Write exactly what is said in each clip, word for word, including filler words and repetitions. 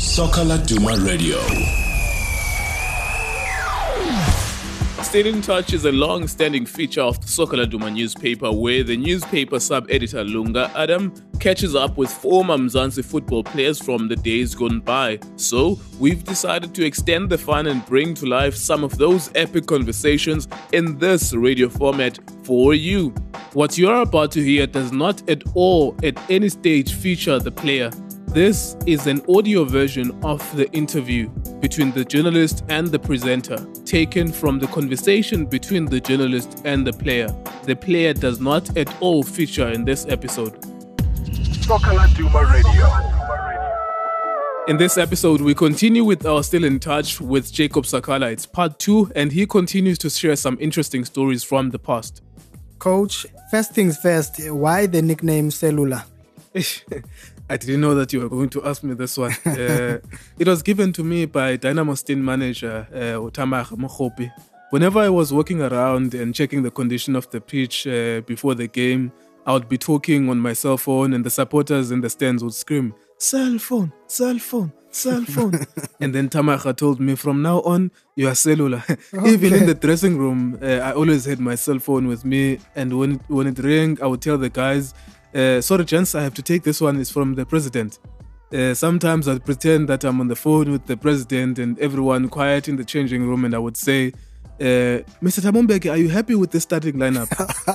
Soccer Laduma Radio. Stay in Touch is a long-standing feature of the Soccer Laduma newspaper, where the newspaper sub-editor Lunga Adam catches up with former Mzansi football players from the days gone by. So, we've decided to extend the fun and bring to life some of those epic conversations in this radio format for you. What you're about to hear does not at all, at any stage, feature the player. This is an audio version of the interview between the journalist and the presenter, taken from the conversation between the journalist and the player. The player does not at all feature in this episode. Soccer Laduma Radio. In this episode, we continue with our Still in Touch with Jacob Sakala. It's part two, and he continues to share some interesting stories from the past. Coach, first things first, why the nickname Cellular? I didn't know that you were going to ask me this one. Uh, it was given to me by Dynamo Stin manager uh, Utamar Mokhopi. Whenever I was walking around and checking the condition of the pitch uh, before the game, I would be talking on my cell phone, and the supporters in the stands would scream, "Cell phone, cell phone, cell phone." And then Tamaha told me, from now on, you are cellular. Okay. Even in the dressing room, uh, I always had my cell phone with me, and when it, when it rang, I would tell the guys, Uh, sorry, gents, I have to take this one. It's from the president. Uh, sometimes I'd pretend that I'm on the phone with the president and everyone quiet in the changing room, and I would say, uh, Mister Tamombeke, are you happy with the starting lineup?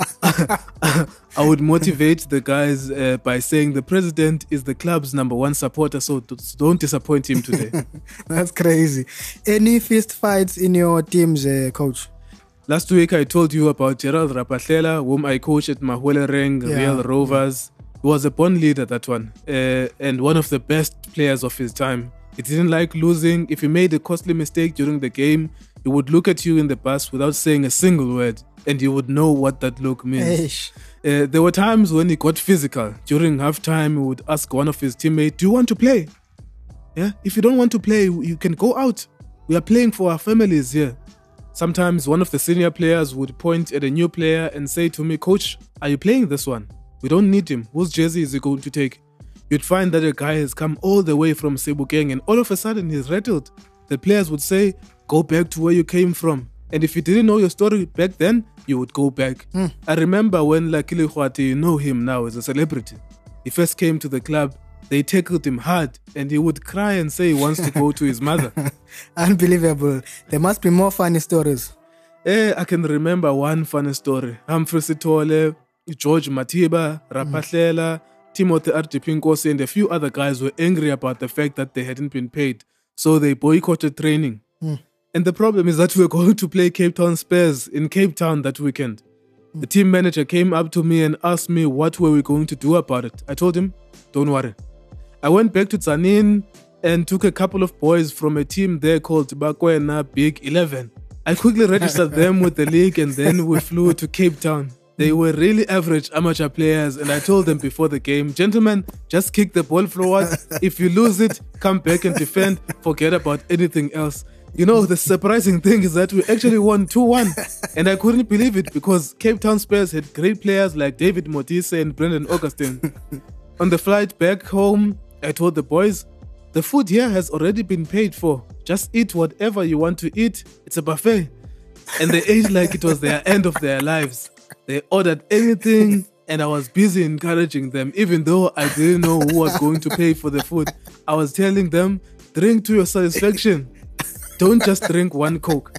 I would motivate the guys uh, by saying the president is the club's number one supporter, so don't disappoint him today. That's crazy. Any fist fights in your teams, uh, coach? Last week, I told you about Gerald Rapahlela, whom I coached at Mahuelereng, yeah. Real Rovers. He was a born leader, that one, uh, and one of the best players of his time. He didn't like losing. If he made a costly mistake during the game, he would look at you in the bus without saying a single word, and you would know what that look means. Uh, there were times when he got physical. During halftime, he would ask one of his teammates, "Do you want to play? Yeah, if you don't want to play, you can go out. We are playing for our families here." Sometimes one of the senior players would point at a new player and say to me, "Coach, are you playing this one? We don't need him. Whose jersey is he going to take?" You'd find that a guy has come all the way from Sebokeng and all of a sudden he's rattled. The players would say, "Go back to where you came from." And if you didn't know your story back then, you would go back. Mm. I remember when Lakili Khwati, you know him now as a celebrity. He first came to the club. They tackled him hard, and he would cry and say he wants to go to his mother. Unbelievable. There must be more funny stories. Eh, I can remember one funny story. Humphrey Sitole, George Matiba, Rapahlela, mm. Timothy Artipinkosi, and a few other guys were angry about the fact that they hadn't been paid. So they boycotted training. Mm. And the problem is that we were going to play Cape Town Spurs in Cape Town that weekend. Mm. The team manager came up to me and asked me what were we going to do about it. I told him, "Don't worry." I went back to Tsanin and took a couple of boys from a team there called Bakwena Big eleven. I quickly registered them with the league, and then we flew to Cape Town. They were really average amateur players, and I told them before the game, "Gentlemen, just kick the ball forward. If you lose it, come back and defend. Forget about anything else." You know, the surprising thing is that we actually won two one. And I couldn't believe it because Cape Town Spurs had great players like David Modise and Brendan Augustine. On the flight back home, I told the boys, "The food here has already been paid for. Just eat whatever you want to eat. It's a buffet." And they ate like it was their end of their lives. They ordered anything, and I was busy encouraging them, even though I didn't know who was going to pay for the food. I was telling them, "Drink to your satisfaction. Don't just drink one Coke."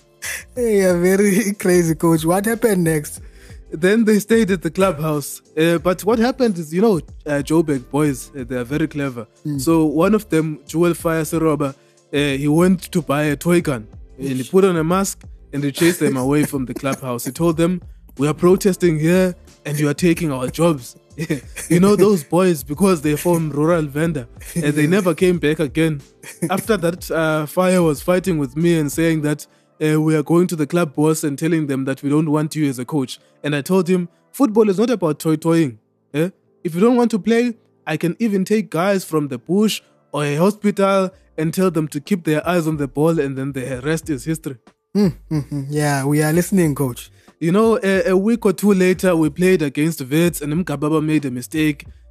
Hey, you're very crazy, coach. What happened next? Then they stayed at the clubhouse. Uh, but what happened is, you know, uh, Joburg boys, uh, they are very clever. Mm. So one of them, Joel Fire Seroba, uh, he went to buy a toy gun. And he put on a mask and he chased them away from the clubhouse. He told them, "We are protesting here and you are taking our jobs." You know those boys, because they're from rural vendor, and they never came back again. After that, uh, Fire was fighting with me and saying that Uh, we are going to the club boss and telling them that we don't want you as a coach. And I told him, football is not about toy-toying. Eh? If you don't want to play, I can even take guys from the bush or a hospital and tell them to keep their eyes on the ball, and then the rest is history. Mm-hmm. Yeah, we are listening, coach. You know, a, a week or two later, we played against Wits, and Mkababa made a mistake.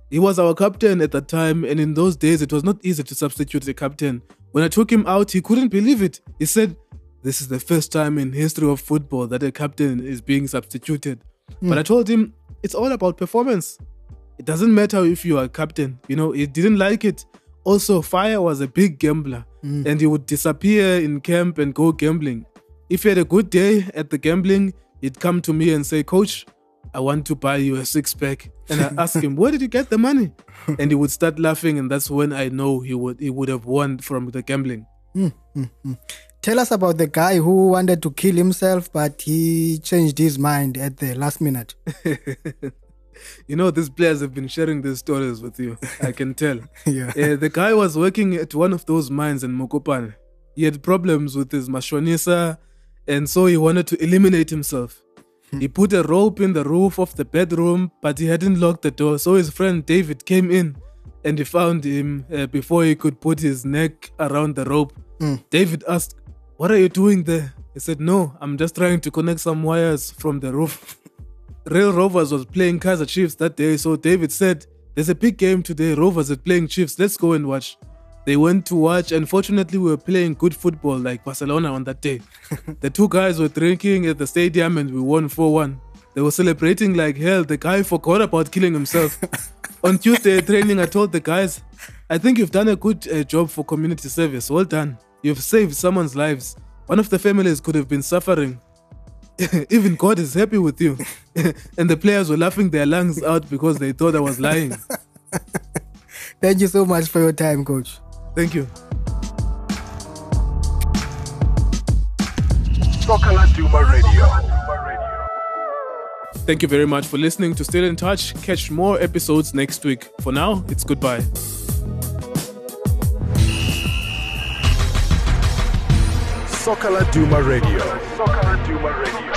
He was our captain at the time, and in those days, it was not easy to substitute a captain. When I took him out, he couldn't believe it. He said, this is the first time in history of football that a captain is being substituted. Mm. But I told him, it's all about performance. It doesn't matter if you are a captain. You know, he didn't like it. Also, Fire was a big gambler, mm. and he would disappear in camp and go gambling. If he had a good day at the gambling, he'd come to me and say, Coach, I want to buy you a six-pack. And I ask him, where did you get the money? And he would start laughing, and that's when I know he would he would have won from the gambling. Mm-hmm. Tell us about the guy who wanted to kill himself, but he changed his mind at the last minute. You know, these players have been sharing these stories with you. I can tell. yeah. Uh, the guy was working at one of those mines in Mokopane. He had problems with his mashonisa, and so he wanted to eliminate himself. He put a rope in the roof of the bedroom, but he hadn't locked the door. So his friend David came in and he found him uh, before he could put his neck around the rope. Mm. David asked, what are you doing there? He said, no, I'm just trying to connect some wires from the roof. Real Rovers was playing Kaizer Chiefs that day. So David said, there's a big game today. Rovers are playing Chiefs. Let's go and watch. They went to watch. Unfortunately, we were playing good football like Barcelona on that day. The two guys were drinking at the stadium and we won four one. They were celebrating like hell. The guy forgot about killing himself. On Tuesday training, I told the guys, I think you've done a good uh, job for community service. Well done. You've saved someone's lives. One of the families could have been suffering. Even God is happy with you. And the players were laughing their lungs out because they thought I was lying. Thank you so much for your time, Coach. Thank you. Soccer Laduma Radio. Thank you very much for listening to Still in Touch. Catch more episodes next week. For now, it's goodbye. Soccer Laduma Radio. Soccer Laduma Radio.